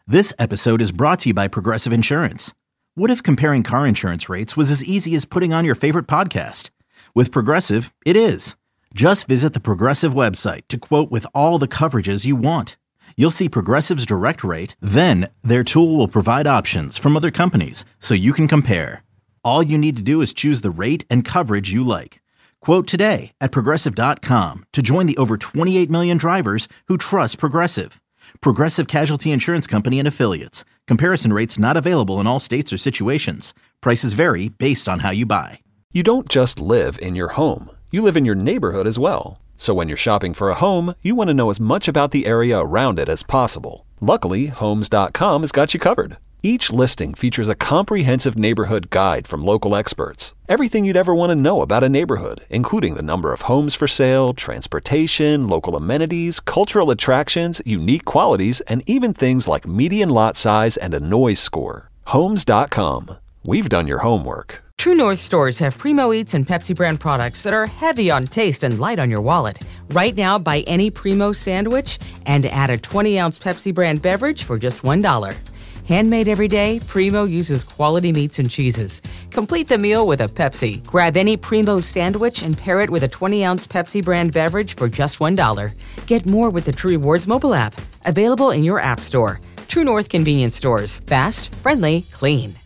This episode is brought to you by Progressive Insurance. What if comparing car insurance rates was as easy as putting on your favorite podcast? With Progressive, it is. Just visit the Progressive website to quote with all the coverages you want. You'll see Progressive's direct rate, then their tool will provide options from other companies so you can compare. All you need to do is choose the rate and coverage you like. Quote today at Progressive.com to join the over 28 million drivers who trust Progressive. Progressive Casualty Insurance Company and Affiliates. Comparison rates not available in all states or situations. Prices vary based on how you buy. You don't just live in your home. You live in your neighborhood as well. So when you're shopping for a home, you want to know as much about the area around it as possible. Luckily, Homes.com has got you covered. Each listing features a comprehensive neighborhood guide from local experts. Everything you'd ever want to know about a neighborhood, including the number of homes for sale, transportation, local amenities, cultural attractions, unique qualities, and even things like median lot size and a noise score. Homes.com. We've done your homework. True North stores have Primo Eats and Pepsi brand products that are heavy on taste and light on your wallet. Right now, buy any Primo sandwich and add a 20-ounce Pepsi brand beverage for just $1. Handmade every day, Primo uses quality meats and cheeses. Complete the meal with a Pepsi. Grab any Primo sandwich and pair it with a 20-ounce Pepsi brand beverage for just $1. Get more with the True Rewards mobile app. Available in your app store. True North convenience stores. Fast, friendly, clean.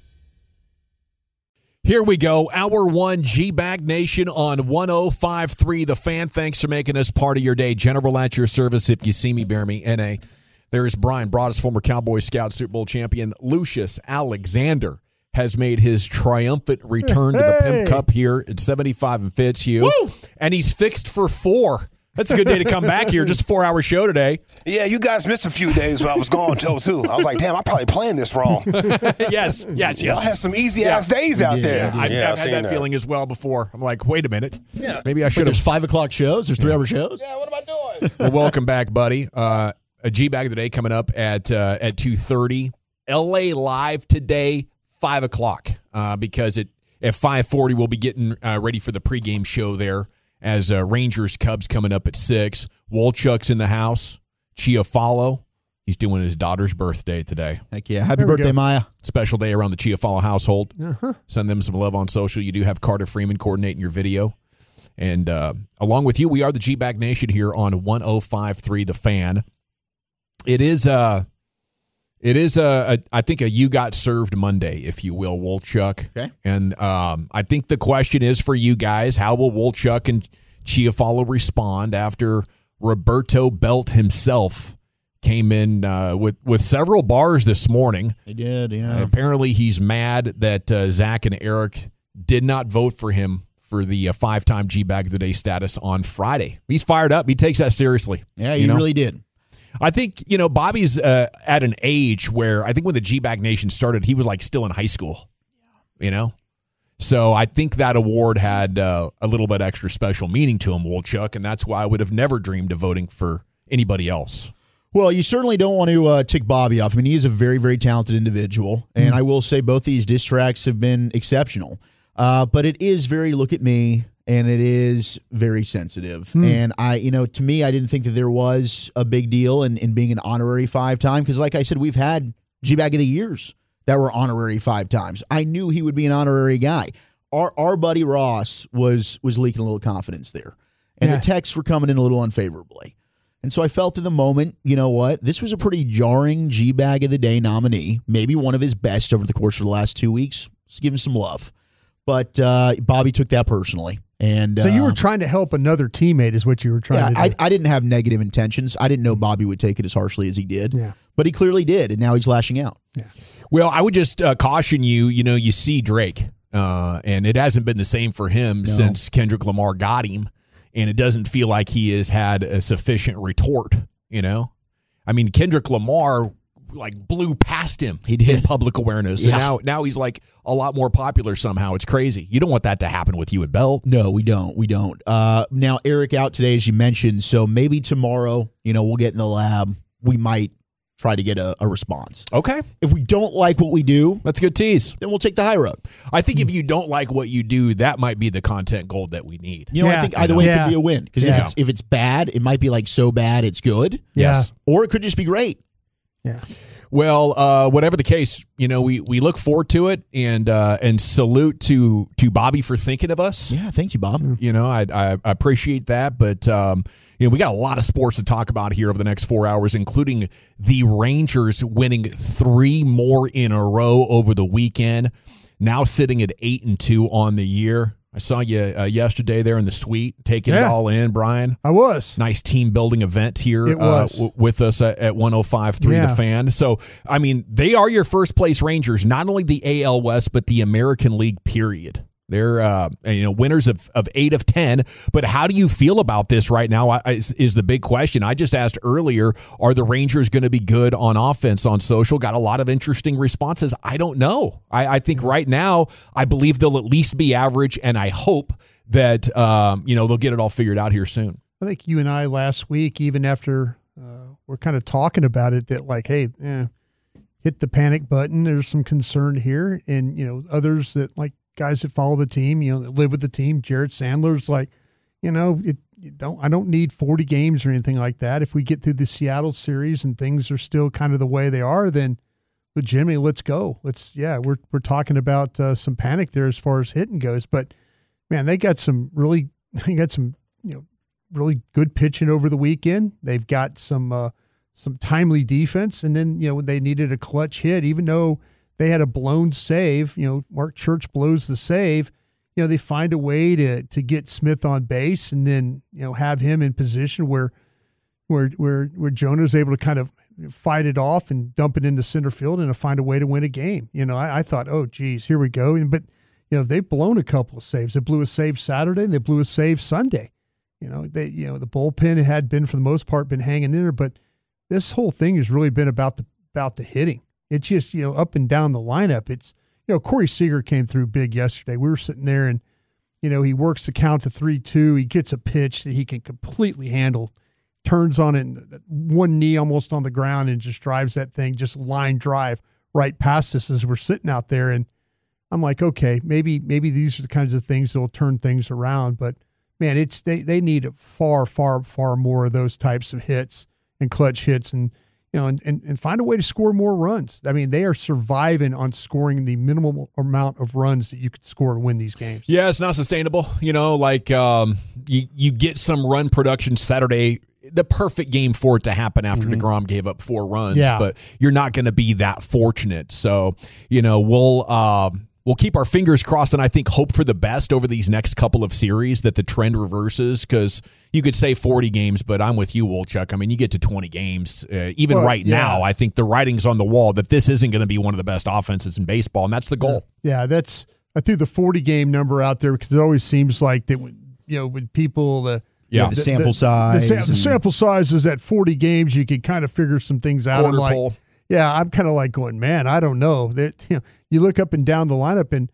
Here we go. Hour one, G-Bag Nation on 105.3 The Fan. Thanks for making us part of your day. General at your service. If you see me, bear me. N.A. There's Brian Broaddus, former Cowboy Scout, Super Bowl champion. Lucius Alexander has made his triumphant return to the Pimp Cup here at 75 and Fitzhugh. Woo! And he's fixed for 4. That's a good day to come back here. Just a 4-hour show today. Yeah, you guys missed a few days when I was gone, too. I was like, damn, I'm probably playing this wrong. Yes. Y'all had some easy-ass days out there. I've had that feeling as well before. I'm like, wait a minute. Yeah. Maybe I should have. There's 5 o'clock shows. There's 3-hour shows. Yeah, what am I doing? Well, welcome back, buddy. A G-Bag of the Day coming up at 2:30. L.A. Live today, 5 o'clock, because at 5:40 we'll be getting ready for the pregame show there as Rangers Cubs coming up at 6. Wolchuk's in the house. Chiafalo, he's doing his daughter's birthday today. Heck yeah. Happy birthday, Maya. Special day around the Chiafalo household. Send them some love on social. You do have Carter Freeman coordinating your video. And along with you, we are the G-Bag Nation here on 105.3 The Fan. It is I think a You Got Served Monday, if you will, Wolchuk. Okay. And I think the question is for you guys, how will Wolchuk and Chiafalo respond after Roberto Belt himself came in with several bars this morning? He did, yeah. Apparently he's mad that Zach and Eric did not vote for him for the 5-time G-Bag of the Day status on Friday. He's fired up. He takes that seriously. Yeah, he really did. I think, Bobby's at an age where I think when the G-Bag Nation started, he was like still in high school, So I think that award had a little bit extra special meaning to him, Wolchuk, and that's why I would have never dreamed of voting for anybody else. Well, you certainly don't want to tick Bobby off. I mean, he is a very, very talented individual, and I will say both these diss tracks have been exceptional. But it is very look at me, and it is very sensitive. And to me, I didn't think that there was a big deal in being an honorary 5-time because, like I said, we've had G-Bag of the Years that were honorary 5 times. I knew he would be an honorary guy. Our buddy Ross was leaking a little confidence there, and the texts were coming in a little unfavorably. And so I felt in the moment, you know what? This was a pretty jarring G-Bag of the Day nominee, maybe one of his best over the course of the last 2 weeks. Let's give him some love. But Bobby took that personally. And so you were trying to help another teammate is what you were trying to do. I didn't have negative intentions. I didn't know Bobby would take it as harshly as he did. Yeah. But he clearly did, and now he's lashing out. Yeah. Well, I would just caution you, you see Drake, and it hasn't been the same for him since Kendrick Lamar got him, and it doesn't feel like he has had a sufficient retort, I mean, Kendrick Lamar blew past him in public awareness. Yeah. And now he's a lot more popular somehow. It's crazy. You don't want that to happen with you at Belt. No, we don't. Now, Eric out today, as you mentioned, so maybe tomorrow, we'll get in the lab. We might try to get a response. Okay. If we don't like what we do, that's a good tease. Then we'll take the high road. I think if you don't like what you do, that might be the content gold that we need. I think either way it could be a win. Because if it's bad, it might be so bad it's good. Yes. Or it could just be great. Yeah. Well, whatever the case, we look forward to it, and salute to Bobby for thinking of us. Yeah, thank you, Bob. I appreciate that, but we got a lot of sports to talk about here over the next 4 hours, including the Rangers winning 3 more in a row over the weekend, now sitting at 8-2 on the year. I saw you yesterday there in the suite, taking it all in, Brian. I was. Nice team-building event here it was. With us at 105.3 The Fan. So, I mean, they are your first-place Rangers, not only the AL West, but the American League, period. They're winners of 8 of 10. But how do you feel about this right now is the big question. I just asked earlier, are the Rangers going to be good on offense on social? Got a lot of interesting responses. I don't know. I think right now, I believe they'll at least be average, and I hope that they'll get it all figured out here soon. I think you and I last week, even after we're kind of talking about it, that like, hey, hit the panic button. There's some concern here. And, others that like, guys that follow the team, that live with the team. Jared Sandler's like, I don't need 40 games or anything like that. If we get through the Seattle series and things are still kind of the way they are, then legitimately, let's go. We're talking about some panic there as far as hitting goes. But man, they got some really good pitching over the weekend. They've got some timely defense, and then they needed a clutch hit, even though they had a blown save. Mark Church blows the save. They find a way to get Smith on base, and then have him in position where Jonah's able to kind of fight it off and dump it into center field and find a way to win a game. I thought, oh geez, here we go. But they've blown a couple of saves. They blew a save Saturday, and they blew a save Sunday. The bullpen had been, for the most part, been hanging in there, but this whole thing has really been about the hitting. It's just, up and down the lineup. It's, Corey Seager came through big yesterday. We were sitting there and, he works the count to 3-2. He gets a pitch that he can completely handle, turns on it, one knee almost on the ground, and just drives that thing, just line drive right past us as we're sitting out there. And I'm like, okay, maybe these are the kinds of things that will turn things around. But man, they need far, far, far more of those types of hits and clutch hits, and find a way to score more runs. I mean, they are surviving on scoring the minimal amount of runs that you could score and win these games. Yeah, it's not sustainable. You get some run production Saturday, the perfect game for it to happen after DeGrom gave up 4 runs, but you're not going to be that fortunate. So, we'll keep our fingers crossed and I think hope for the best over these next couple of series that the trend reverses, because you could say 40 games, but I'm with you, Wolchuk. I mean, you get to 20 games. Now, I think the writing's on the wall that this isn't going to be one of the best offenses in baseball, and that's the goal. Yeah, I threw the 40-game number out there because it always seems like that when people the sample size. The sample size is at 40 games. You can kind of figure some things out. I'm kind of like going, man, I don't know. That you look up and down the lineup, and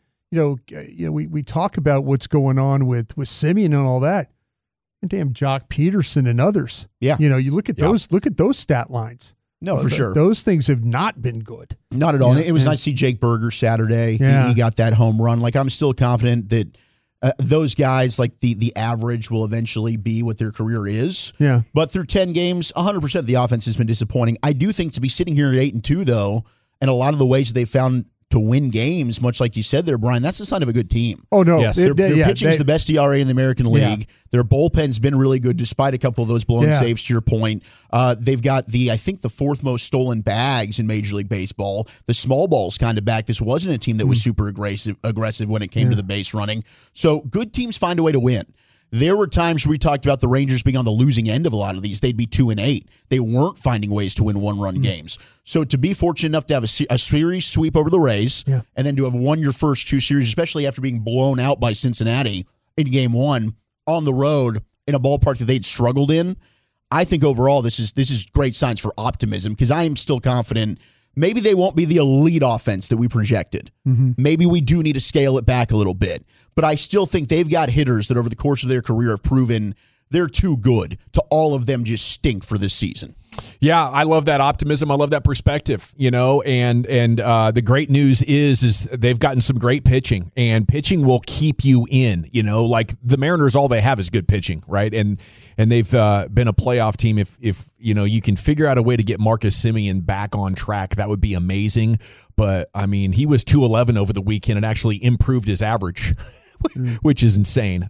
we talk about what's going on with Semien and all that. And damn, Jock Peterson and others. Yeah, you look at those. Look at those stat lines. No, for sure. Those things have not been good. Not at all. It was nice to see Jake Berger Saturday. Yeah. He got that home run. Like, I'm still confident that those guys, like the average, will eventually be what their career is. Yeah. But through 10 games, 100% of the offense has been disappointing. I do think to be sitting here at 8-2, though, and a lot of the ways they found to win games, much like you said there, Brian, that's the sign of a good team. Oh, no. Yes. Their pitching's the best ERA in the American League. Yeah. Their bullpen's been really good despite a couple of those blown saves, to your point. They've got the 4th most stolen bags in Major League Baseball. The small ball's kind of back. This wasn't a team that was super aggressive when it came to the base running. So good teams find a way to win. There were times where we talked about the Rangers being on the losing end of a lot of these. They'd be 2-8. They weren't finding ways to win one-run games. So to be fortunate enough to have a series sweep over the Rays, and then to have won your first 2 series, especially after being blown out by Cincinnati in Game 1 on the road in a ballpark that they'd struggled in, I think overall this is great signs for optimism, because I am still confident. Maybe they won't be the elite offense that we projected. Maybe we do need to scale it back a little bit. But I still think they've got hitters that over the course of their career have proven they're too good to all of them just stink for this season. Yeah, I love that optimism. I love that perspective, and the great news is they've gotten some great pitching, and pitching will keep you in, like the Mariners, all they have is good pitching, right? And they've been a playoff team. If you can figure out a way to get Marcus Semien back on track, that would be amazing. But I mean, he was 211 over the weekend and actually improved his average. Which is insane.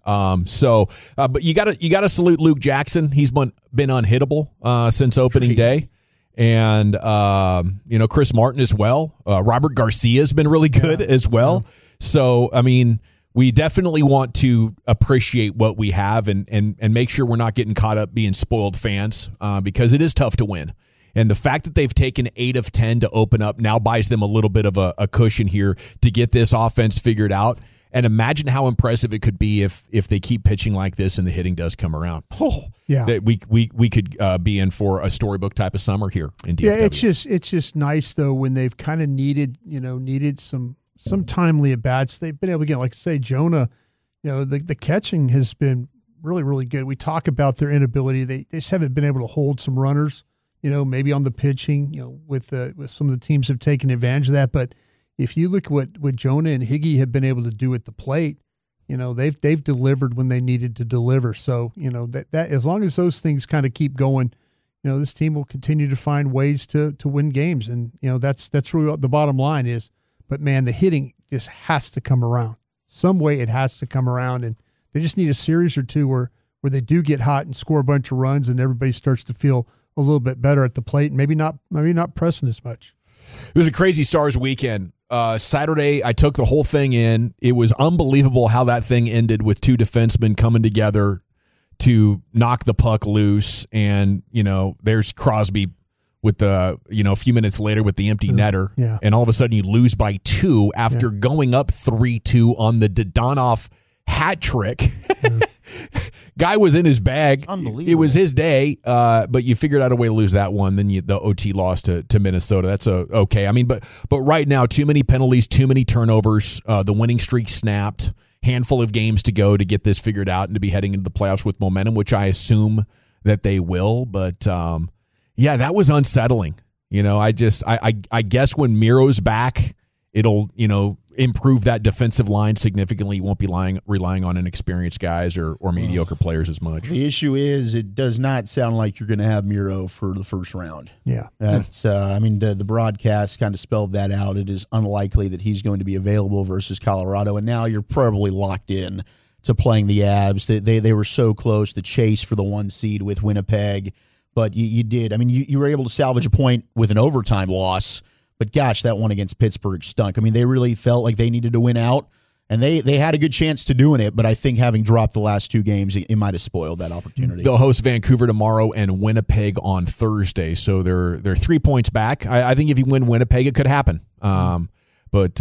But you gotta salute Luke Jackson. He's been unhittable since opening day, and Chris Martin as well. Robert Garcia's been really good as well. Yeah. So I mean, we definitely want to appreciate what we have and make sure we're not getting caught up being spoiled fans because it is tough to win. And the fact that they've taken 8 of 10 to open up now buys them a little bit of a cushion here to get this offense figured out. And imagine how impressive it could be if they keep pitching like this and the hitting does come around. Oh, yeah, that we could be in for a storybook type of summer here in DFW. Yeah, it's just nice though when they've kind of needed some timely at bats. They've been able to get, like I say, Jonah. The catching has been really, really good. We talk about their inability; they just haven't been able to hold some runners. Maybe on the pitching. With some of the teams have taken advantage of that, but. If you look at what Jonah and Higgy have been able to do at the plate, they've delivered when they needed to deliver. So, that as long as those things kind of keep going, this team will continue to find ways to win games. And, that's really what the bottom line is. But, man, the hitting just has to come around. Some way it has to come around. And they just need a series or two where they do get hot and score a bunch of runs and everybody starts to feel a little bit better at the plate and maybe not pressing as much. It was a crazy Stars weekend. Saturday, I took the whole thing in. It was unbelievable how that thing ended with 2 defensemen coming together to knock the puck loose. And, there's Crosby with the, a few minutes later with the empty netter. Yeah. And all of a sudden you lose by 2 after going up 3-2 on the Dodonov hat trick. Guy was in his bag. Unbelievable. It was his day, but you figured out a way to lose that one. Then the OT loss to Minnesota. That's okay. I mean, but right now, too many penalties, too many turnovers. The winning streak snapped. Handful of games to go to get this figured out and to be heading into the playoffs with momentum, which I assume that they will. But yeah, that was unsettling. I guess when Miro's back, it'll improve that defensive line significantly. You won't be relying on inexperienced guys or mediocre players as much. The issue is it does not sound like you're going to have Miro for the first round. Yeah. That's the broadcast kind of spelled that out. It is unlikely that he's going to be available versus Colorado, and now you're probably locked in to playing the Avs. They were so close to chase for the 1 seed with Winnipeg, but you did. I mean, you were able to salvage a point with an overtime loss. But gosh, that one against Pittsburgh stunk. I mean, they really felt like they needed to win out, and they had a good chance to doing it. But I think having dropped the last 2 games, it might have spoiled that opportunity. They'll host Vancouver tomorrow and Winnipeg on Thursday, so they're 3 points back. I think if you win Winnipeg, it could happen. But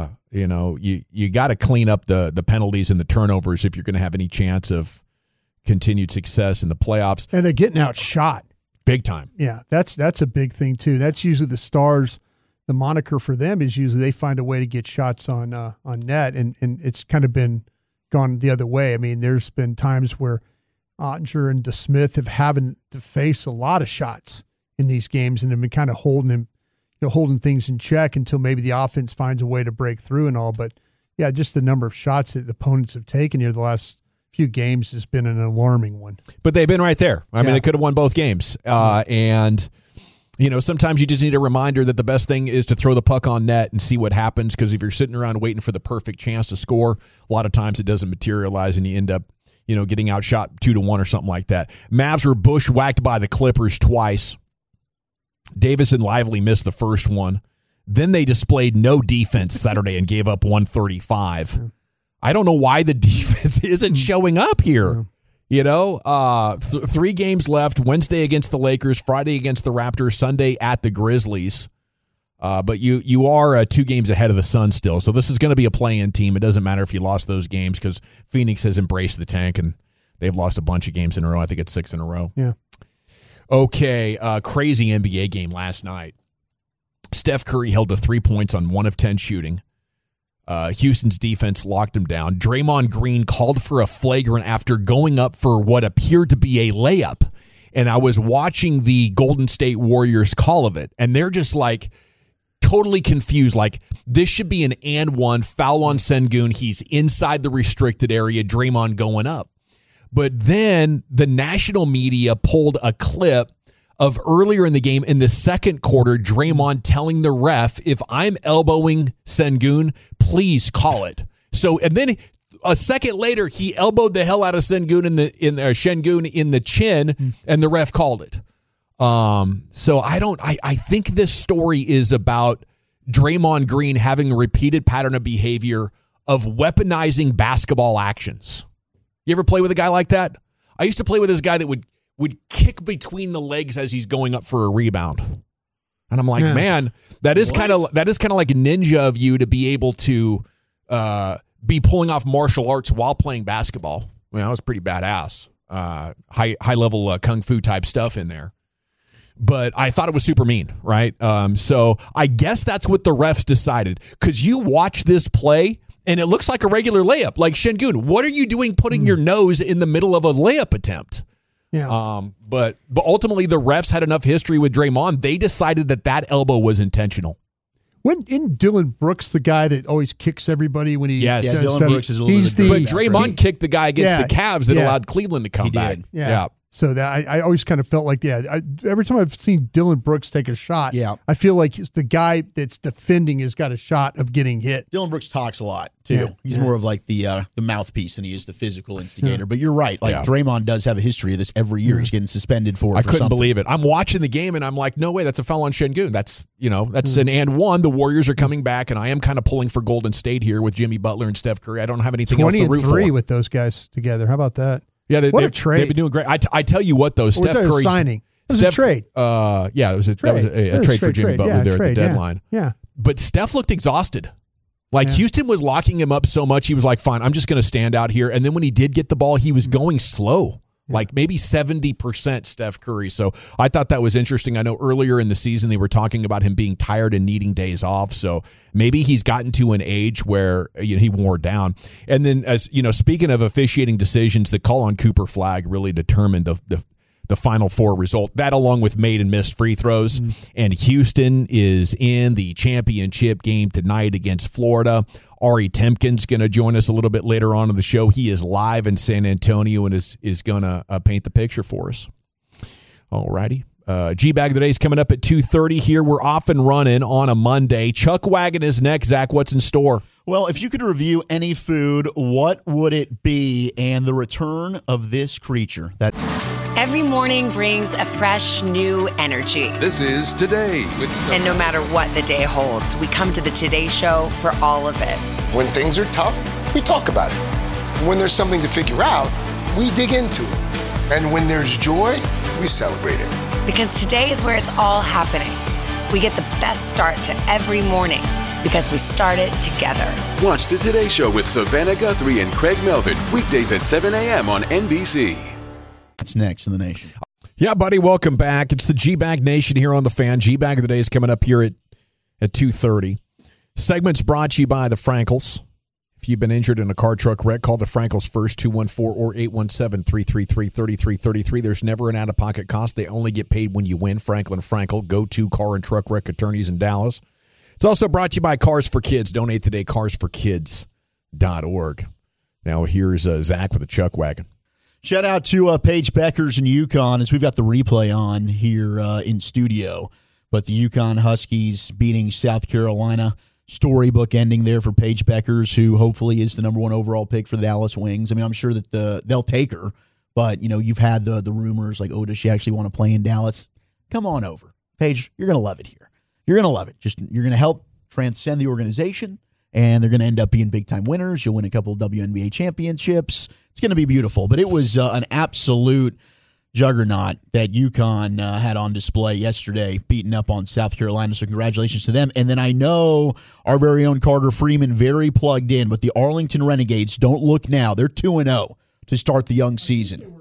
you got to clean up the penalties and the turnovers if you're going to have any chance of continued success in the playoffs. And they're getting outshot big time. Yeah, that's a big thing too. That's usually the Stars. The moniker for them is usually they find a way to get shots on net, and it's kind of been gone the other way. I mean, there's been times where Ottinger and DeSmith have having to face a lot of shots in these games and have been kind of holding things in check until maybe the offense finds a way to break through and all. But yeah, just the number of shots that the opponents have taken here the last few games has been an alarming one. But they've been right there. I mean, they could have won both games, and. Sometimes you just need a reminder that the best thing is to throw the puck on net and see what happens, because if you're sitting around waiting for the perfect chance to score, a lot of times it doesn't materialize and you end up, getting outshot 2-1 or something like that. Mavs were bushwhacked by the Clippers twice. Davis and Lively missed the first one. Then they displayed no defense Saturday and gave up 135. I don't know why the defense isn't showing up here. 3 games left. Wednesday against the Lakers, Friday against the Raptors, Sunday at the Grizzlies. But you are 2 games ahead of the Suns still. So this is going to be a play-in team. It doesn't matter if you lost those games because Phoenix has embraced the tank and they've lost a bunch of games in a row. I think it's 6 in a row. Yeah. Okay, crazy NBA game last night. Steph Curry held to 3 points on 1 of 10 shooting. Houston's defense locked him down. Draymond Green called for a flagrant after going up for what appeared to be a layup. and I was watching the Golden State Warriors call of it, and they're just like totally confused. Like, this should be an and one, foul on Sengun. He's inside the restricted area, Draymond going up. But then the national media pulled a clip of earlier in the game in the second quarter, Draymond telling the ref, if I'm elbowing Sengun, please call it. So, and then a second later, he elbowed the hell out of Sengun Şengün in the chin, and the ref called it. So I think this story is about Draymond Green having a repeated pattern of behavior of weaponizing basketball actions. You ever play with a guy like that? I used to play with this guy that would kick between the legs as he's going up for a rebound. And I'm like, man, that is kind of like ninja of you to be able to be pulling off martial arts while playing basketball. I mean, that was pretty badass. High level kung fu type stuff in there. But I thought it was super mean, right? So I guess that's what the refs decided. Because you watch this play, and it looks like a regular layup. Like, Şengün, what are you doing putting your nose in the middle of a layup attempt? Yeah. But ultimately, the refs had enough history with Draymond. They decided that elbow was intentional. Isn't Dylan Brooks the guy that always kicks everybody when he? Yes, Dylan Brooks is a little bit But Draymond kicked the guy against the Cavs that allowed Cleveland to come back. Yeah. So that I always kind of felt like, every time I've seen Dylan Brooks take a shot, I feel like the guy that's defending has got a shot of getting hit. Dylan Brooks talks a lot, too. Yeah. He's more of like the mouthpiece than he is the physical instigator. Yeah. But you're right. Like, Draymond does have a history of this every year. He's getting suspended for I couldn't something. believe it. I'm watching the game, and I'm like, no way, that's a foul on Şengün. That's an and one. The Warriors are coming back, and I am kind of pulling for Golden State here with Jimmy Butler and Steph Curry. I don't have anything else to root for. 20-3 with those guys together. How about that? Yeah, what a trade. They've been doing great. I tell you what, though, Steph Curry signing. It was a trade. It was a trade for Jimmy Butler there at the deadline. Yeah. But Steph looked exhausted. Like, Houston was locking him up so much, he was like, fine, I'm just going to stand out here. And then when he did get the ball, he was going slow. Like maybe 70% Steph Curry. So I thought that was interesting. I know earlier in the season they were talking about him being tired and needing days off. So maybe he's gotten to an age where he wore down. And then, as speaking of officiating decisions, the call on Cooper Flagg really determined the Final Four result. That along with made and missed free throws. And Houston is in the championship game tonight against Florida. Ari Temkin's going to join us a little bit later on in the show. He is live in San Antonio and is going to paint the picture for us. All righty. G-Bag of the Day is coming up at 2:30 here. We're off and running on a Monday. Chuck Wagon is next. Zach, what's in store? Well, if you could review any food, what would it be? And the return of this creature. Every morning brings a fresh, new energy. This is Today with And no matter what the day holds, we come to the Today Show for all of it. When things are tough, we talk about it. When there's something to figure out, we dig into it. And when there's joy, we celebrate it. Because today is where it's all happening. We get the best start to every morning because we start it together. Watch the Today Show with Savannah Guthrie and Craig Melvin, weekdays at 7 a.m. on NBC. That's next in the nation. Yeah, buddy, welcome back. It's the G-Bag Nation here on The Fan. G-Bag of the Day is coming up here at 2:30. Segment's brought to you by the Frankels. If you've been injured in a car truck wreck, call the Frankels first, 214 or 817-333-3333. There's never an out-of-pocket cost. They only get paid when you win. Franklin Frankel, go-to car and truck wreck attorneys in Dallas. It's also brought to you by Cars for Kids. Donate today, carsforkids.org. Now here's Zach with the Chuck Wagon. Shout out to Paige Beckers in UConn as we've got the replay on here in studio. But the UConn Huskies beating South Carolina. Storybook ending there for Paige Beckers, who hopefully is the number one overall pick for the Dallas Wings. I mean, I'm sure that they'll take her. But, you've had the rumors like, oh, does she actually want to play in Dallas? Come on over. Paige, you're going to love it here. You're going to love it. You're going to help transcend the organization, and they're going to end up being big-time winners. You'll win a couple of WNBA championships. It's going to be beautiful. But it was an absolute juggernaut that UConn had on display yesterday, beating up on South Carolina. So congratulations to them. And then I know our very own Carter Freeman, very plugged in, but the Arlington Renegades, don't look now. They're 2-0 to start the young season.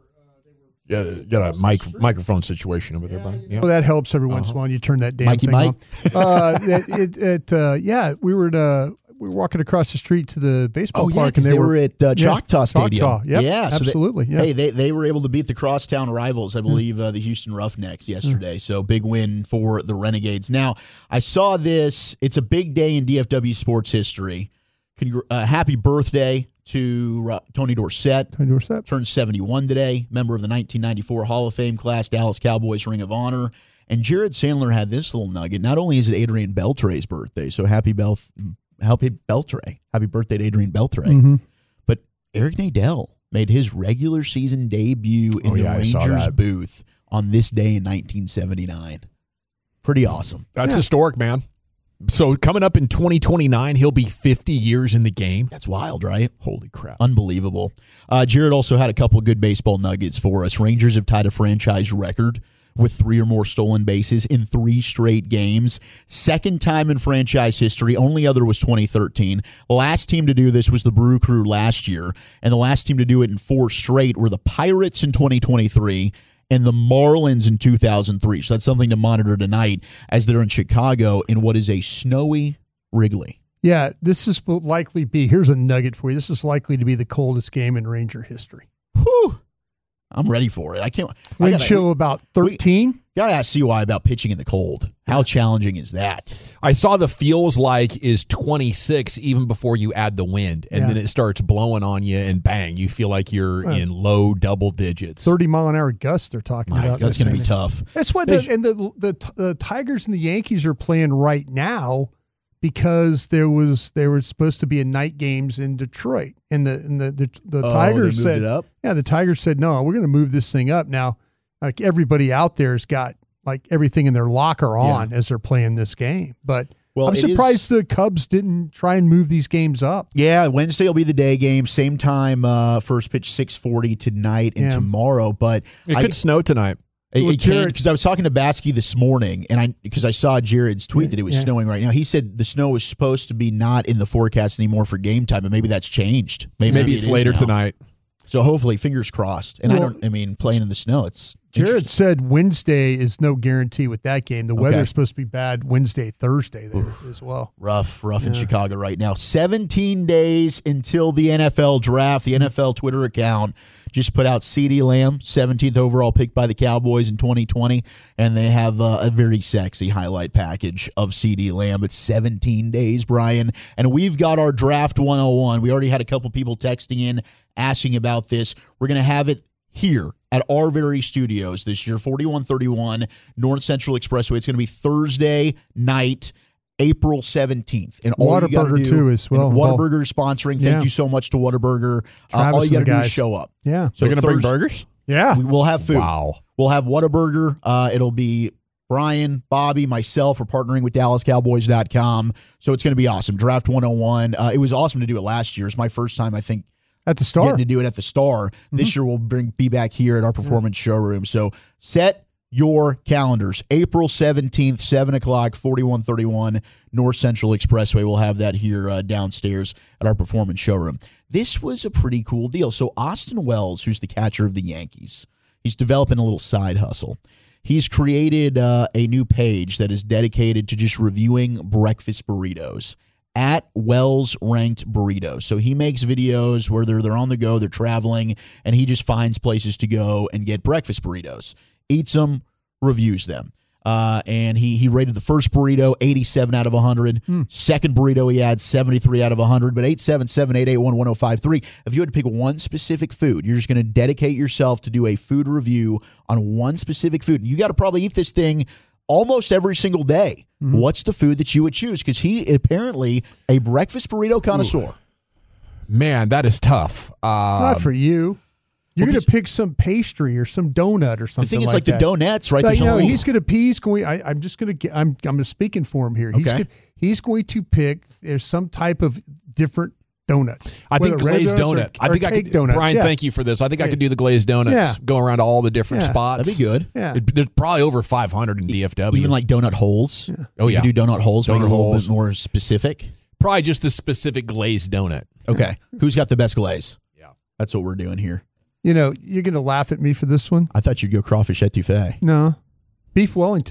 Yeah, got a microphone situation over there, Brian. Yeah. Well, that helps every once in a while. You turn that damn Mikey thing Mike. on. We were we were walking across the street to the baseball park, and they were at Choctaw Stadium. Choctaw, yep, yeah, absolutely. Hey, they were able to beat the crosstown rivals, I believe, the Houston Roughnecks yesterday. So big win for the Renegades. Now, I saw this. It's a big day in DFW sports history. Happy birthday to Tony Dorsett. Tony Dorsett turned 71 today. Member of the 1994 Hall of Fame class, Dallas Cowboys Ring of Honor. And Jared Sandler had this little nugget. Not only is it Adrian Beltre's birthday, so happy Beltre. Happy birthday to Adrian Beltre. Mm-hmm. But Eric Nadel made his regular season debut in the Rangers booth on this day in 1979. Pretty awesome. That's historic, man. So coming up in 2029, he'll be 50 years in the game. That's wild, right? Holy crap. Unbelievable. Jared also had a couple of good baseball nuggets for us. Rangers have tied a franchise record with 3 or more stolen bases in 3 straight games. Second time in franchise history. Only other was 2013. Last team to do this was the Brew Crew last year. And the last team to do it in 4 straight were the Pirates in 2023 and the Marlins in 2003. So that's something to monitor tonight as they're in Chicago in what is a snowy Wrigley. Yeah, this is likely be, here's a nugget for you. This is likely to be the coldest game in Ranger history. Whew. I'm ready for it. I can't. Wind chill about 13. Got to ask CY about pitching in the cold. How challenging is that? I saw the feels like is 26 even before you add the wind, and then it starts blowing on you, and bang, you feel like you're in low double digits. 30-mile-an-hour gusts they're talking about. That's going to be tough. That's why the Tigers and the Yankees are playing right now because there were supposed to be night games in Detroit, and the Tigers said, it up? Yeah, the Tigers said, no, we're going to move this thing up now. Like everybody out there's got like everything in their locker on as they're playing this game. But I'm surprised the Cubs didn't try and move these games up. Yeah, Wednesday will be the day game. Same time, first pitch 6:40 tonight and tomorrow. But it could snow tonight. It can, because I was talking to Baskey this morning, and because I saw Jared's tweet that it was snowing right now. He said the snow was supposed to be not in the forecast anymore for game time, but maybe that's changed. Maybe it's later tonight. So hopefully, fingers crossed. And playing in the snow, it's Jared said Wednesday is no guarantee with that game. The weather's supposed to be bad Wednesday, Thursday there as well. Rough in Chicago right now. 17 days until the NFL draft. The NFL Twitter account just put out CeeDee Lamb, 17th overall pick by the Cowboys in 2020, and they have a very sexy highlight package of CeeDee Lamb. It's 17 days, Brian, and we've got our Draft 101. We already had a couple people texting in asking about this. We're going to have it here at our very studios this year, 4131 North Central Expressway. It's going to be Thursday night, April 17th. And all Whataburger too as well. Whataburger is sponsoring. Thank you so much to Whataburger. All you got to do is show up. Yeah. So they're going to bring burgers? Yeah. We'll have food. Wow. We'll have Whataburger. It'll be Brian, Bobby, myself. We're partnering with DallasCowboys.com. So it's going to be awesome. Draft 101. It was awesome to do it last year. It's my first time, I think, at the Star. Getting to do it at the Star. This year we'll be back here at our performance showroom. So set your calendars. April 17th, 7 o'clock, 4131 North Central Expressway. We'll have that here downstairs at our performance showroom. This was a pretty cool deal. So Austin Wells, who's the catcher of the Yankees, he's developing a little side hustle. He's created a new page that is dedicated to just reviewing breakfast burritos at Wells Ranked Burritos. So he makes videos where they're on the go, they're traveling, and he just finds places to go and get breakfast burritos. Eats them, reviews them. And he rated the first burrito 87 out of 100. Second burrito he had 73 out of 100. But 877-881-1053. If you had to pick one specific food, you're just going to dedicate yourself to do a food review on one specific food. You got to probably eat this thing almost every single day. What's the food that you would choose? Because he apparently a breakfast burrito connoisseur. Man, that is tough. Not for you. You're going to pick some pastry or some donut or something. The thing is, like the donuts, right? He's going to. I'm just going to. I'm speaking for him here. He's going to pick. There's some type of different donuts. I think glazed donut. I think I could. Donuts. Brian, thank you for this. I think I could do the glazed donuts. Yeah. Go around to all the different spots. That'd be good. Yeah. There's probably over 500 in DFW. Even like donut holes. Yeah. Oh yeah. You do donut holes. Donut make it a little holes. bit more specific. Probably just the specific glazed donut. Okay. Who's got the best glaze? Yeah. That's what we're doing here. You know, you're going to laugh at me for this one. I thought you'd go crawfish etouffee. No. Beef Wellington.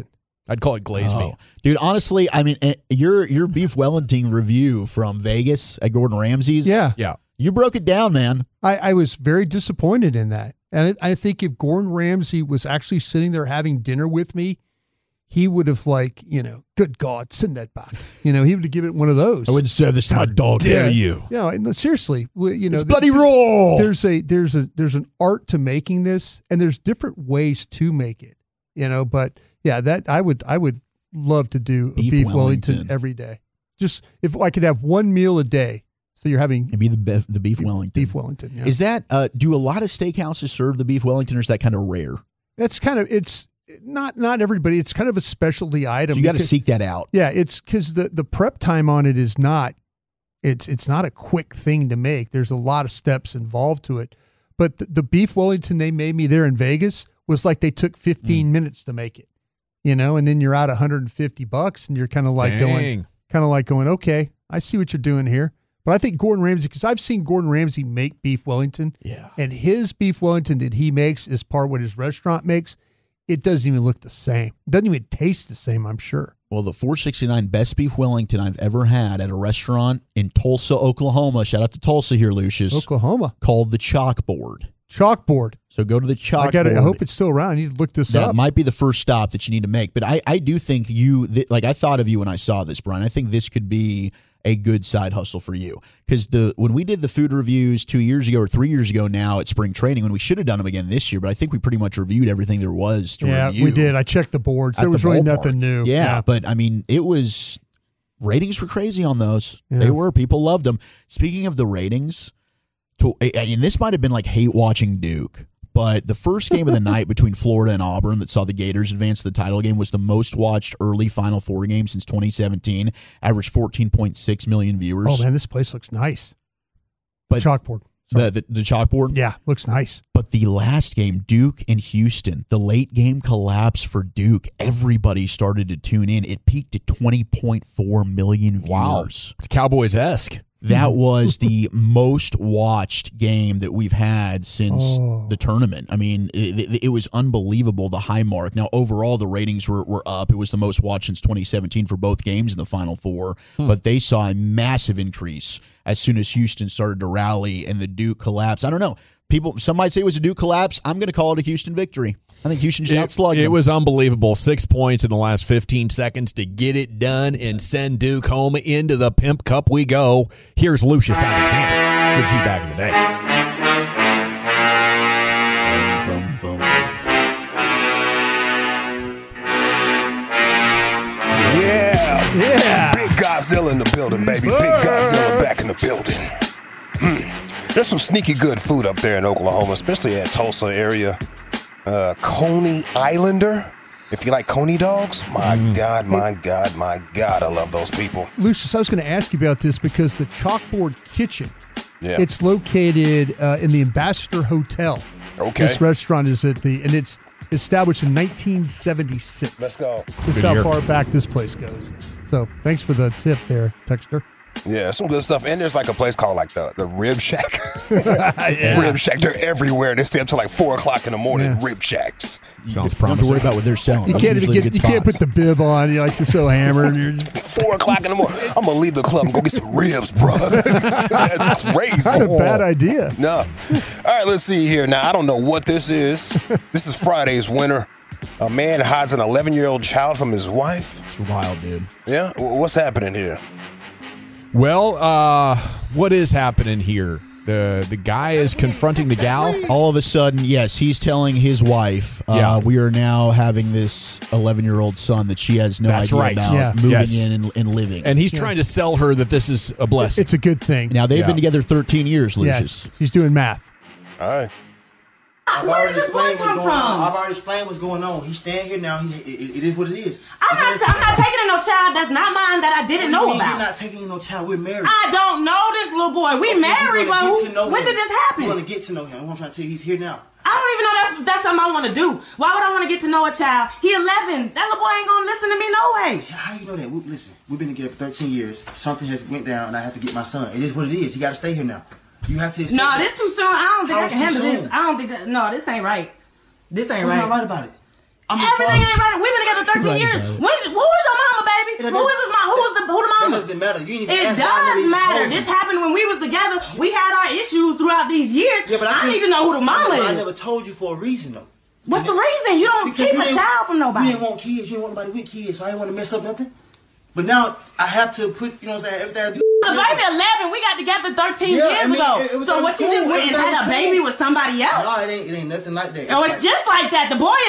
I'd call it glaze meat. Dude, honestly, I mean, your beef Wellington review from Vegas at Gordon Ramsay's. Yeah. You broke it down, man. I was very disappointed in that. And I think if Gordon Ramsay was actually sitting there having dinner with me, he would have good God, send that back. He would have given it one of those. I wouldn't serve this to my dog. Dare you? No, seriously. It's bloody raw. There's an art to making this, and there's different ways to make it. But yeah, that I would love to do a beef Wellington every day. Just if I could have one meal a day. So you're having it'd be the beef Wellington. Beef Wellington. Yeah. Is that do a lot of steakhouses serve the beef Wellington, or is that kind of rare? That's kind of it's not everybody. It's kind of a specialty item. So you got to seek that out. Yeah, it's because the prep time on it is not. It's not a quick thing to make. There's a lot of steps involved to it. But the beef Wellington they made me there in Vegas was like they took 15 minutes to make it. And then you're out $150, and you're kind of like going, okay, I see what you're doing here. But I think Gordon Ramsay, because I've seen Gordon Ramsay make beef Wellington, and his beef Wellington that he makes is part of what his restaurant makes. It doesn't even look the same. It doesn't even taste the same, I'm sure. Well, the $4.69 best beef Wellington I've ever had at a restaurant in Tulsa, Oklahoma. Shout out to Tulsa here, Lucius. Oklahoma. Called the Chalkboard. Chalkboard. So go to the Chalkboard. I hope it's still around. I need to look this up. That might be the first stop that you need to make. But I do think I thought of you when I saw this, Brian. I think this could be a good side hustle for you. Because when we did the food reviews 2 years ago or 3 years ago now at spring training, when we should have done them again this year, but I think we pretty much reviewed everything there was to review. Yeah, we did. I checked the boards. There was really nothing new. Yeah, but I mean, ratings were crazy on those. Yeah. They were. People loved them. Speaking of the ratings, and this might have been like hate watching Duke, but the first game of the night between Florida and Auburn that saw the Gators advance to the title game was the most watched early Final Four game since 2017. Averaged 14.6 million viewers. Oh, man, this place looks nice. But Chalkboard. The Chalkboard? Yeah, looks nice. But the last game, Duke and Houston, the late game collapse for Duke, everybody started to tune in. It peaked at 20.4 million viewers. Wow. It's Cowboys-esque. That was the most watched game that we've had since the tournament. I mean, it was unbelievable, the high mark. Now, overall, the ratings were up. It was the most watched since 2017 for both games in the Final Four. But they saw a massive increase as soon as Houston started to rally and the Duke collapse. I don't know. Some might say it was a Duke collapse. I'm going to call it a Houston victory. I think Houston just outslugged them. It was unbelievable. 6 points in the last 15 seconds to get it done and send Duke home. Into the Pimp Cup we go. Here's Lucius Alexander with G-Bag of the Day. Yeah. Big Godzilla in the building, baby. Big Godzilla back in the building. There's some sneaky good food up there in Oklahoma, especially at Tulsa area. Coney Islander. If you like Coney dogs, my God, I love those people. Lucius, I was going to ask you about this because the Chalkboard Kitchen, it's located in the Ambassador Hotel. Okay. This restaurant is and it's established in 1976. Let's go. This is how far back this place goes. So thanks for the tip there, Texter. Yeah, some good stuff. And there's like a place called like the Rib Shack. Rib Shack. They're everywhere. They stay up till like 4 o'clock in the morning. Yeah. Rib Shacks. Sounds promising. You don't have to worry about what they're selling. You can't put the bib on. You're so hammered. You're just 4 o'clock in the morning. I'm going to leave the club and go get some ribs, bro. That's crazy. Not a bad idea. No. All right, let's see here. Now, I don't know what this is. This is Friday's winner. A man hides an 11-year-old child from his wife. It's wild, dude. Yeah? What's happening here? Well, what is happening here? The guy is confronting the gal. All of a sudden, yes, he's telling his wife, we are now having this 11-year-old son that she has no idea about moving in and living. And he's trying to sell her that this is a blessing. It's a good thing. Now, they've been together 13 years, Lucius. Yeah, she's doing math. All right. Where did this boy come from? I've already explained what's going on. He's staying here now. It is what it is. I'm not taking in no child that's not mine that I didn't know about. You're not taking in no child. We're married. I don't know this little boy. We married, but when did this happen? You want to get to know him. I'm trying to tell you, he's here now. I don't even know that's something I want to do. Why would I want to get to know a child? He 11. That little boy ain't going to listen to me no way. How you know that? Listen, we've been together for 13 years. Something has went down, and I have to get my son. It is what it is. He got to stay here now. You have to. No, this too soon. I don't think I can handle this. I don't think that. No, this ain't right. This ain't right. What's not right about it? Everything ain't right. We've been together 13 years. Who is your mama, baby? Who is his mom? Who the mama? That doesn't matter. It does matter. This happened when we was together. We had our issues throughout these years. Yeah, but I need to know who the mama is. I never told you for a reason, though. What's the reason? You don't keep a child from nobody. You didn't want kids. You didn't want nobody with kids, so I didn't want to mess up nothing. But now I have to put, you know what I'm saying, everything. Baby 11, we got together 13 years ago. So what you just went and had a baby with somebody else? No, it ain't nothing like that. Oh, it's just like that. The boy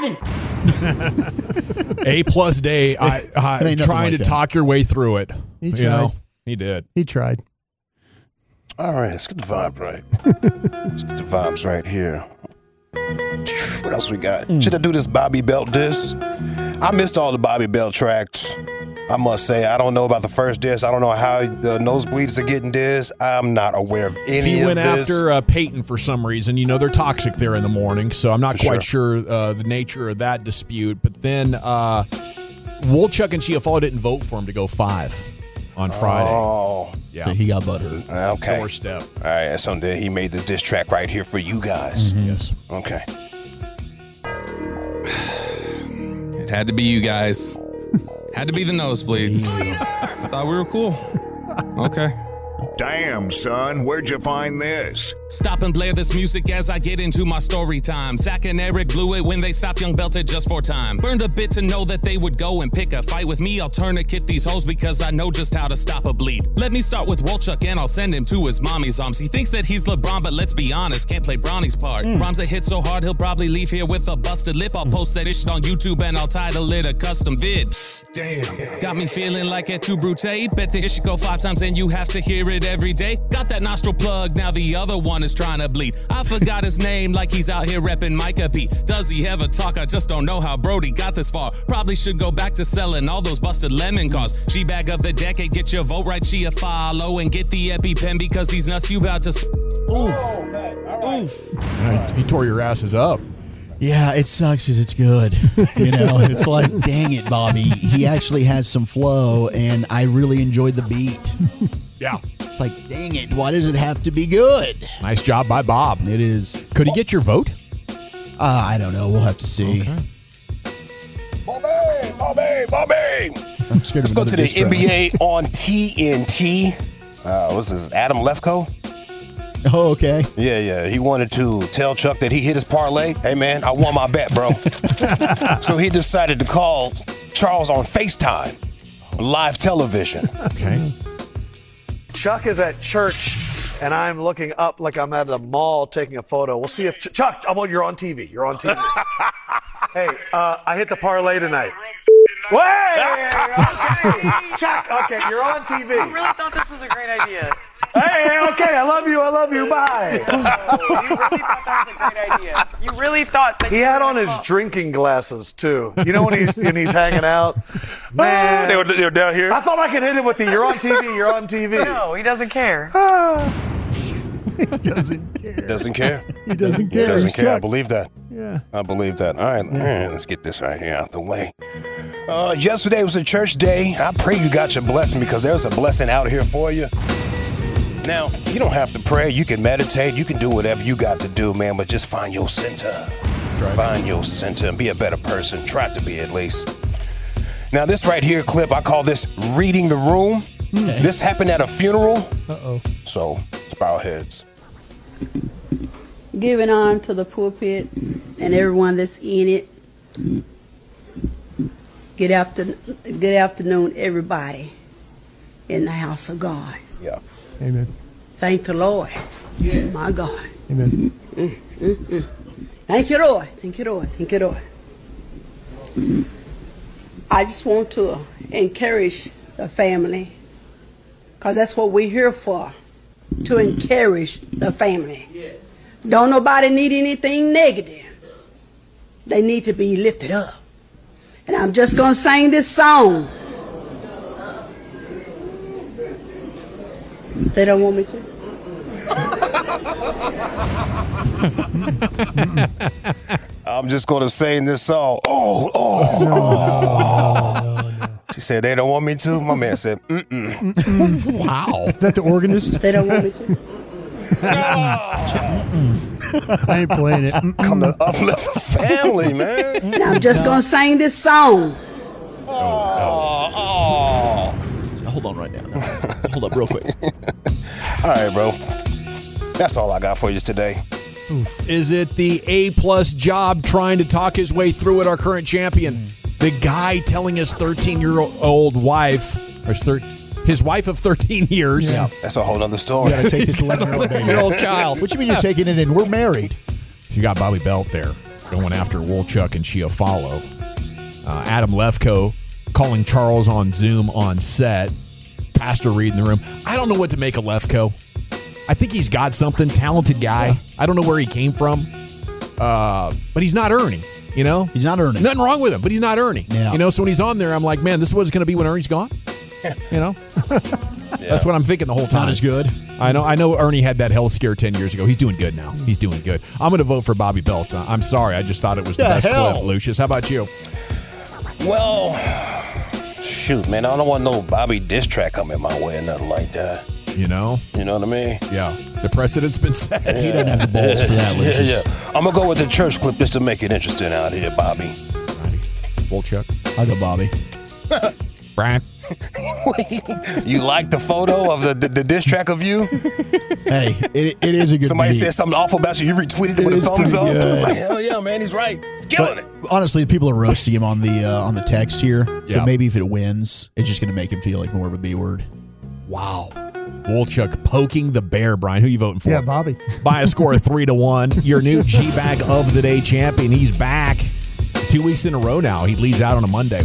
is 11. A+ day. I trying to talk your way through it. He tried. He did. He tried. All right, let's get the vibe right. Let's get the vibes right here. What else we got? Should I do this Bobby Belt diss? I missed all the Bobby Belt tracks. I must say, I don't know about the first diss. I don't know how the Nosebleeds are getting diss. I'm not aware of any of this. He went after Peyton for some reason. You know, they're toxic there in the morning, so I'm not quite sure the nature of that dispute. But then Wolchuk and Chiafalo didn't vote for him to go 5 on Friday. Oh. Yeah. So he got butthurt. Okay. Doorstep. All right, so then he made the diss track right here for you guys. Yes. Okay. It had to be you guys. Had to be the Nosebleeds. I thought we were cool. Okay. Damn, son, where'd you find this? Stop and blare this music as I get into my story time. Zach and Eric blew it when they stopped Young Belted just for time. Burned a bit to know that they would go and pick a fight with me. I'll tourniquet these hoes because I know just how to stop a bleed. Let me start with Wolchuk and I'll send him to his mommy's arms. He thinks that he's LeBron, but let's be honest, can't play Bronny's part. Rhymes that hit so hard, he'll probably leave here with a busted lip. I'll post that shit on YouTube and I'll title it a custom vid. Damn. Got me feeling like a two brute. Bet this should go 5 times and you have to hear it every day. Got that nostril plug, now the other one is trying to bleed. I forgot his name like he's out here repping Micah P. Does he ever talk? I just don't know how Brody got this far. Probably should go back to selling all those busted lemon cars. She-bag of the decade, get your vote right, Chiafalo, and get the EpiPen because these nuts you about to... Oof. He tore your asses up. Yeah, it sucks because it's good. You know, it's like, dang it, Bobby. He actually has some flow, and I really enjoyed the beat. Yeah. It's like, dang it, why does it have to be good? Nice job by Bob. It is. Could he get your vote? I don't know. We'll have to see. Okay. Bobby! I'm scared Let's of go to the diss track. NBA on TNT. What's this, Adam Lefkoe? Oh, okay. Yeah. He wanted to tell Chuck that he hit his parlay. Hey, man, I won my bet, bro. So he decided to call Charles on FaceTime, live television. Okay. Chuck is at church, and I'm looking up like I'm at the mall taking a photo. We'll see if Chuck, you're on TV. You're on TV. Hey, I hit the parlay tonight. Wait! Okay. Chuck, okay, you're on TV. I really thought this was a great idea. Hey, okay, I love you, bye. You really thought that was a great idea. You really thought that He had on his drinking glasses, too. You know when he's hanging out? Man. They were down here? I thought I could hit it with the, you're on TV. No, he doesn't care. He doesn't care. Doesn't care. He doesn't care. He doesn't He's care. I Chuck. believe that. Yeah. I believe that. All right, let's get this right here out the way. Yesterday was a church day. I pray you got your blessing because there's a blessing out here for you. Now, you don't have to pray. You can meditate. You can do whatever you got to do, man, but just find your center. Find your center and be a better person. Try to be, at least. Now, this right here clip, I call this reading the room. Okay. This happened at a funeral. Uh-oh. So, let's bow our heads. Giving honor to the pulpit and everyone that's in it. Good afternoon, everybody in the house of God. Yeah. Amen. Thank the Lord. Yeah. My God. Amen. Thank you, Lord. Thank you, Lord. Thank you, Lord. I just want to encourage the family, because that's what we're here for, to encourage the family. Yes. Don't nobody need anything negative. They need to be lifted up. And I'm just going to sing this song. They don't want me to? I'm just going to sing this song. No. She said, they don't want me to? My man said, Wow. Is that the organist? They don't want me to? I ain't playing it. Come to uplift the family, man. And I'm just going to sing this song. Hold on right now. Hold up real quick. All right, bro. That's all I got for you today. Is it the A-plus job trying to talk his way through it, our current champion? The guy telling his 13-year-old wife, or his wife of 13 years. Yeah, that's a whole other story. You got to take this 11-year-old child. What you mean you're taking it in? We're married. You got Bobby Belt there going after Wolchuk and Chiafalo. Adam Lefko calling Charles on Zoom on set. Pastor Reed in the room. I don't know what to make of Lefko. I think he's got something. Talented guy. Yeah. I don't know where he came from. But he's not Ernie, you know? He's not Ernie. Nothing wrong with him, but he's not Ernie. Yeah. You know, so when he's on there, I'm like, man, this is what it's going to be when Ernie's gone. You know? That's what I'm thinking the whole time. Not as good. I know Ernie had that health scare 10 years ago. He's doing good now. He's doing good. I'm going to vote for Bobby Belt. I'm sorry. I just thought it was the best clip, Lucius. How about you? Well, shoot, man, I don't want no Bobby diss track coming my way or nothing like that. You know? You know what I mean? Yeah. The precedent's been set. Yeah. He doesn't have the balls for that, Lucius. Yeah. I'm going to go with the church clip just to make it interesting out here, Bobby. Wolchuk. I'll go Bobby. Brian. You like the photo of the diss track of you? Hey, it is a good Somebody beat. said something awful about you. You retweeted it with a thumbs up. Like, hell yeah, man, he's right. He's killing it. Honestly, people are roasting him on the text here. So Yeah. maybe if it wins, it's just going to make him feel like more of a B word. Wow. Wolchuk poking the bear, Brian. Who you voting for? Yeah, Bobby. By a score of 3-1. Your new G-Bag of the Day champion. He's back 2 weeks in a row now. He leads out on a Monday.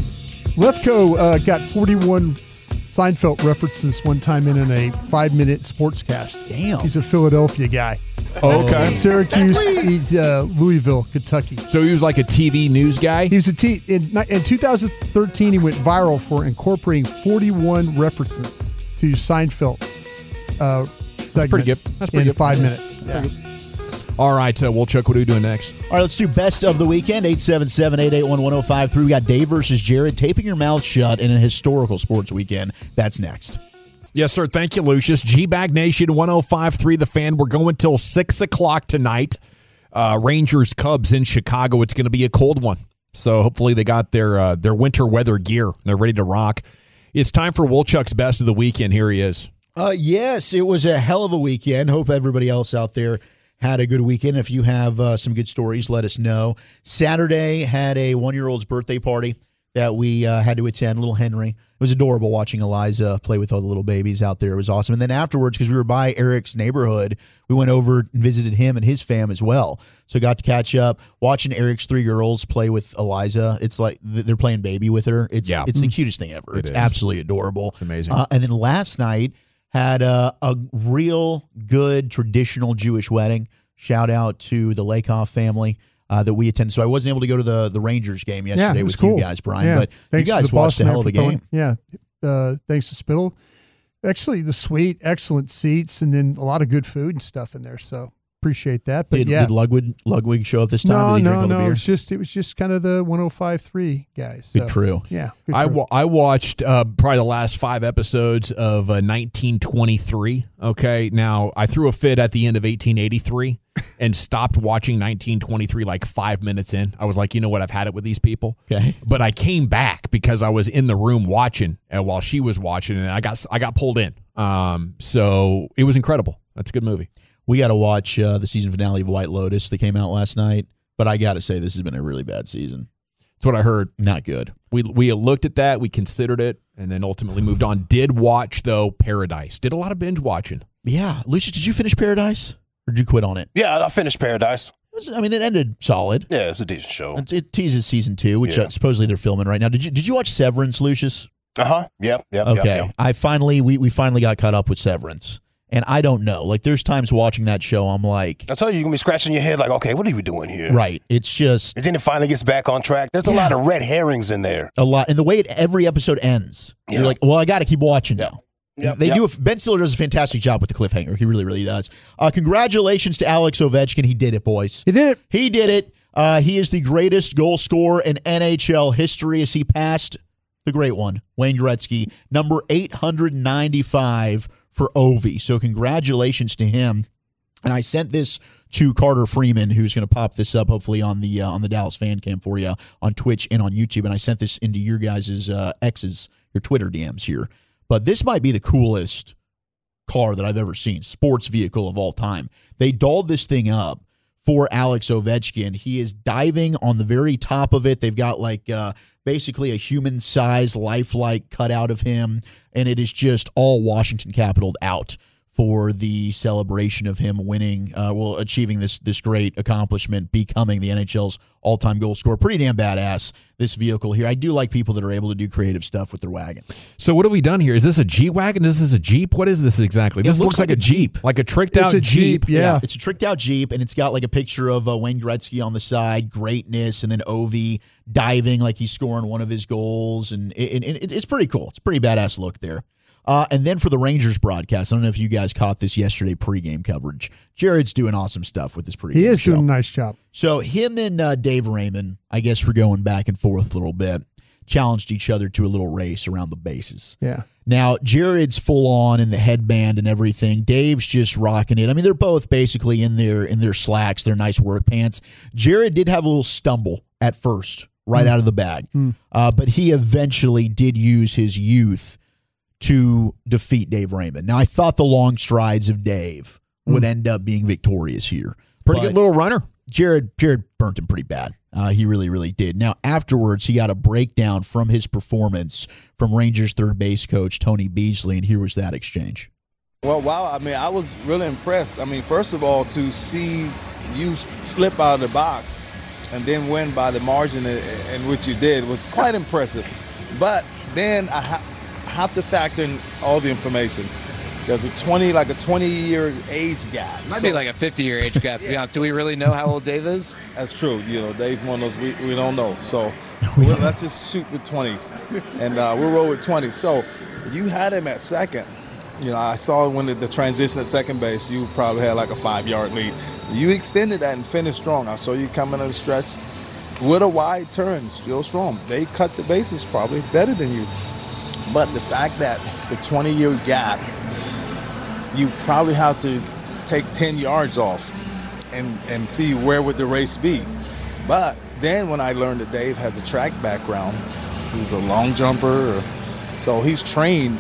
Lefko got 41 Seinfeld references one time in a 5-minute sportscast. Damn. He's a Philadelphia guy. Okay. Syracuse, he's Louisville, Kentucky. So he was like a TV news guy? He was in 2013, he went viral for incorporating 41 references to Seinfeld segments pretty good. That's pretty in good. 5 minutes. Yeah. All right, Wolchuk, what are we doing next? All right, let's do best of the weekend, 877-881-1053. We got Dave versus Jared, taping your mouth shut in a historical sports weekend. That's next. Yes, sir. Thank you, Lucius. G-Bag Nation, 105.3 The Fan. We're going till 6 o'clock tonight. Rangers, Cubs in Chicago. It's going to be a cold one. So hopefully they got their winter weather gear. They're ready to rock. It's time for Wolchuk's best of the weekend. Here he is. Yes, it was a hell of a weekend. Hope everybody else out there had a good weekend. If you have some good stories, let us know. Saturday had a 1-year-old's birthday party that we had to attend, little Henry. It was adorable watching Eliza play with all the little babies out there. It was awesome. And then afterwards, because we were by Eric's neighborhood, we went over and visited him and his fam as well. So got to catch up, watching Eric's 3 girls play with Eliza. It's like they're playing baby with her. It's the cutest thing ever. It's absolutely adorable. It's amazing. And then last night, had a real good traditional Jewish wedding. Shout out to the Lakoff family that we attended. So I wasn't able to go to the Rangers game yesterday with you guys, Brian. But thanks you guys watched a hell of a game. Thanks to Spittle. Actually, the suite, excellent seats, and then a lot of good food and stuff in there. So appreciate that. But did Ludwig show up this time? No. It was just kind of the 105.3 guys. Good crew. Yeah. I watched probably the last 5 episodes of 1923. Okay, now I threw a fit at the end of 1883 and stopped watching 1923 like 5 minutes in. I was like, you know what? I've had it with these people. Okay, but I came back because I was in the room watching while she was watching, and I got pulled in. So it was incredible. That's a good movie. We got to watch the season finale of White Lotus that came out last night. But I got to say, this has been a really bad season. That's what I heard. Not good. We looked at that, we considered it, and then ultimately moved on. Did watch, though, Paradise. Did a lot of binge watching. Yeah. Lucius, did you finish Paradise? Or did you quit on it? Yeah, I finished Paradise. It ended solid. Yeah, it's a decent show. It teases season 2, which supposedly they're filming right now. Did you watch Severance, Lucius? Yep. Okay. We finally got caught up with Severance. And I don't know. Like, there's times watching that show, I'm like... I tell you, you're going to be scratching your head like, okay, what are we doing here? Right. It's just... And then it finally gets back on track. There's a lot of red herrings in there. A lot. And the way every episode ends, you're like, well, I got to keep watching now. Ben Stiller does a fantastic job with the cliffhanger. He really, really does. Congratulations to Alex Ovechkin. He did it, boys. He did it. He did it. He is the greatest goal scorer in NHL history as he passed the great one, Wayne Gretzky, number 895 for Ovi. So congratulations to him. And I sent this to Carter Freeman, who's going to pop this up hopefully on the Dallas Fan Cam for you on Twitch and on YouTube. And I sent this into your guys' X's, your Twitter DMs here. But this might be the coolest car that I've ever seen, sports vehicle of all time. They dolled this thing up for Alex Ovechkin. He is diving on the very top of it. They've got like basically a human-sized, lifelike cutout of him, and it is just all Washington capitaled out for the celebration of him winning, achieving this great accomplishment, becoming the NHL's all-time goal scorer. Pretty damn badass, this vehicle here. I do like people that are able to do creative stuff with their wagons. So what have we done here? Is this a G-Wagon? Is this a Jeep? What is this exactly? This looks like a Jeep. Like a tricked-out Jeep. Yeah. It's a tricked-out Jeep, and it's got like a picture of Wayne Gretzky on the side, greatness, and then Ovi diving like he's scoring one of his goals, and it's pretty cool. It's a pretty badass look there. And then for the Rangers broadcast, I don't know if you guys caught this yesterday pregame coverage. Jared's doing awesome stuff with this pregame. He is show. doing a nice job. So him and Dave Raymond, I guess we're going back and forth a little bit, challenged each other to a little race around the bases. Yeah. Now, Jared's full on in the headband and everything. Dave's just rocking it. I mean, they're both basically in their slacks, their nice work pants. Jared did have a little stumble at first, right out of the bag. But he eventually did use his youth to defeat Dave Raymond. Now, I thought the long strides of Dave would end up being victorious here. Pretty good little runner. Jared burnt him pretty bad. He really, really did. Now, afterwards, he got a breakdown from his performance from Rangers third base coach Tony Beasley, and here was that exchange. Well, wow, I mean, I was really impressed. I mean, first of all, to see you slip out of the box and then win by the margin in which you did was quite impressive. But then I have to factor in all the information. There's a 20-year age gap. Might be like a 50-year age gap, to be honest. Do we really know how old Dave is? That's true. You know, Dave's one of those we don't know. So let's just shoot with 20, and we'll roll with 20. So you had him at second. You know, I saw when the transition at second base, you probably had like a 5-yard lead. You extended that and finished strong. I saw you coming on the stretch with a wide turn, still strong. They cut the bases probably better than you. But the fact that the 20-year gap, you probably have to take 10 yards off and see where would the race be. But then when I learned that Dave has a track background, he was a long jumper, so he's trained.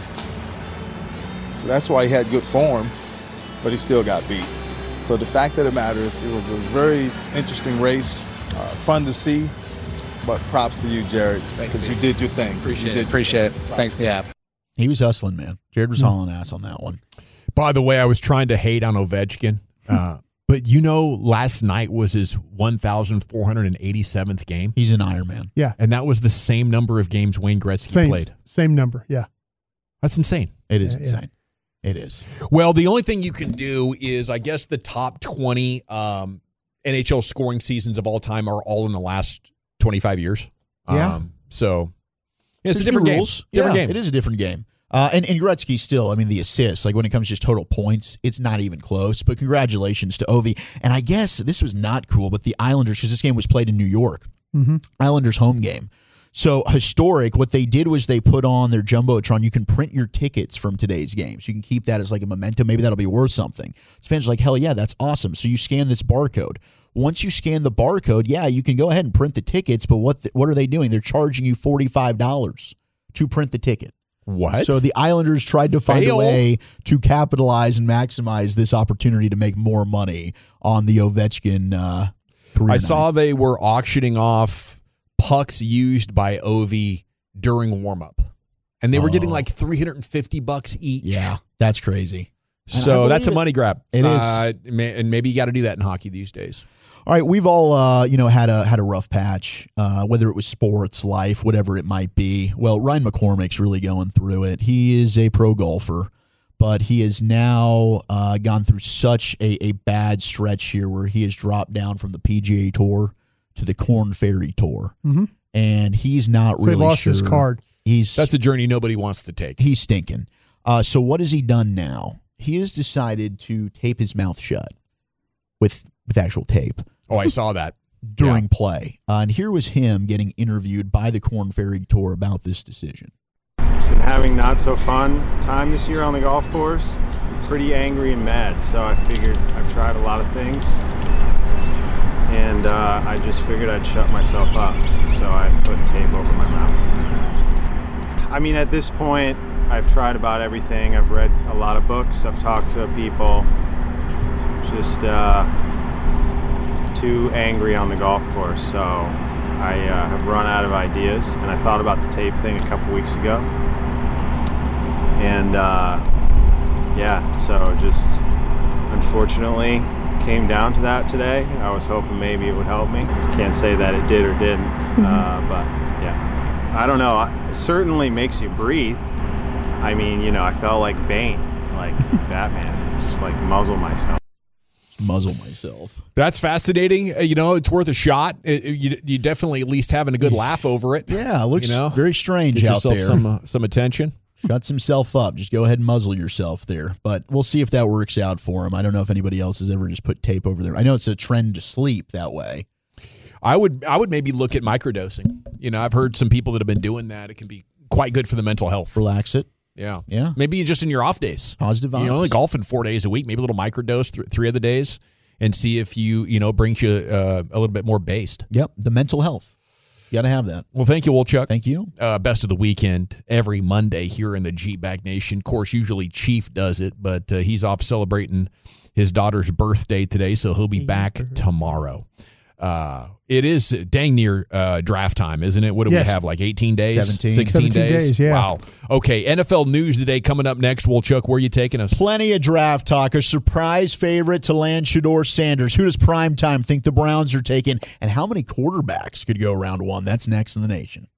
So that's why he had good form, but he still got beat. So the fact of the matter is it was a very interesting race, fun to see. But props to you, Jared, because you did your thing. Appreciate it. Thanks. Yeah. He was hustling, man. Jared was hauling ass on that one. By the way, I was trying to hate on Ovechkin, but last night was his 1,487th game. He's an Iron Man. Yeah. And that was the same number of games Wayne Gretzky played. Same number, yeah. That's insane. It is insane. It is. Well, the only thing you can do is, I guess, the top 20 NHL scoring seasons of all time are all in the last 25 years. Yeah. So it's a different game. Different game. It is a different game. And Gretzky still, I mean, the assists, like when it comes to just total points, it's not even close. But congratulations to Ovi. And I guess this was not cool, but the Islanders, because this game was played in New York, Islanders home game. So historic, what they did was they put on their Jumbotron. You can print your tickets from today's games. You can keep that as like a memento. Maybe that'll be worth something. So fans are like, hell yeah, that's awesome. So you scan this barcode. Once you scan the barcode, yeah, you can go ahead and print the tickets. But what are they doing? They're charging you $45 to print the ticket. What? So the Islanders tried to find a way to capitalize and maximize this opportunity to make more money on the Ovechkin career. I saw they were auctioning off pucks used by Ovi during warm-up. And they were getting like $350 each. Yeah, that's crazy. So that's a money grab. It is. And maybe you got to do that in hockey these days. All right, we've all had a rough patch, whether it was sports, life, whatever it might be. Well, Ryan McCormick's really going through it. He is a pro golfer, but he has now gone through such a bad stretch here where he has dropped down from the PGA Tour to the Korn Ferry Tour, and he's not really lost sure. his card. That's a journey nobody wants to take. He's stinking. So what has he done now? He has decided to tape his mouth shut with actual tape. Oh, I saw that. During play. And here was him getting interviewed by the Korn Ferry Tour about this decision. Been having not so fun time this year on the golf course. pretty angry and mad, so I figured I've tried a lot of things, and I just figured I'd shut myself up, so I put tape over my mouth. I mean, at this point, I've tried about everything. I've read a lot of books, I've talked to people, just too angry on the golf course, so I have run out of ideas, and I thought about the tape thing a couple weeks ago, and yeah, so just unfortunately came down to that today. I was hoping maybe it would help me. Can't say that it did or didn't, but yeah. I don't know, it certainly makes you breathe. I mean, you know, I felt like Bane, like Batman, just like muzzle myself. That's fascinating. You know, it's worth a shot. You definitely at least having a good laugh over it. Yeah, it looks very strange Get out there. Some attention. Shuts himself up. Just go ahead and muzzle yourself there. But we'll see if that works out for him. I don't know if anybody else has ever just put tape over there. I know it's a trend to sleep that way. I would maybe look at microdosing. You know, I've heard some people that have been doing that. It can be quite good for the mental health. Relax it. Yeah. Yeah. Maybe just in your off days. Positive vibes. You know, like golfing 4 days a week, maybe a little microdose 3 of the days, and see if you know, brings you a little bit more based. Yep. The mental health. You got to have that. Well, thank you, Wolchuk. Thank you. Best of the weekend every Monday here in the G-Bag Nation. Of course, usually Chief does it, but he's off celebrating his daughter's birthday today, so he'll be back tomorrow. It is dang near draft time, isn't it? What do we have, like 18 days? 16 days? Yeah. Wow. Okay, NFL news today coming up next. Wolchuk, where are you taking us? Plenty of draft talk. A surprise favorite to land Shedeur Sanders. Who does Primetime think the Browns are taking? And how many quarterbacks could go round one? That's next in the nation.